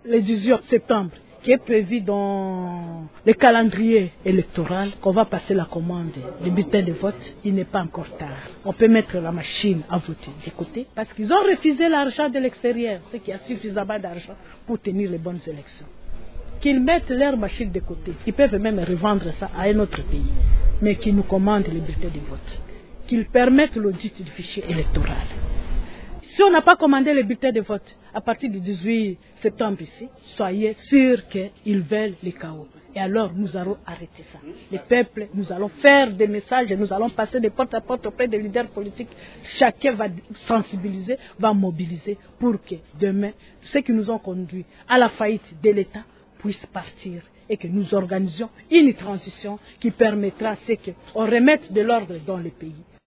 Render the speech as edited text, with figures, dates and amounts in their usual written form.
le 18 septembre, qui est prévu dans le calendrier électoral, qu'on va passer la commande des bulletins de vote, il n'est pas encore tard. On peut mettre la machine à voter de côté parce qu'ils ont refusé l'argent de l'extérieur, c'est qu'il y a suffisamment d'argent pour tenir les bonnes élections. Qu'ils mettent leur machine de côté, ils peuvent même revendre ça à un autre pays, mais qu'ils nous commandent les bulletins de vote, qu'ils permettent l'audit du fichier électoral. Si on n'a pas commandé les bulletins de vote à partir du 18 septembre ici, soyez sûrs qu'ils veulent le chaos. Et alors nous allons arrêter ça. Les peuples, nous allons faire des messages, nous allons passer de porte à porte auprès des leaders politiques. Chacun va sensibiliser, va mobiliser pour que demain, ceux qui nous ont conduits à la faillite de l'État puissent partir et que nous organisions une transition qui permettra à ce qu'on remette de l'ordre dans le pays.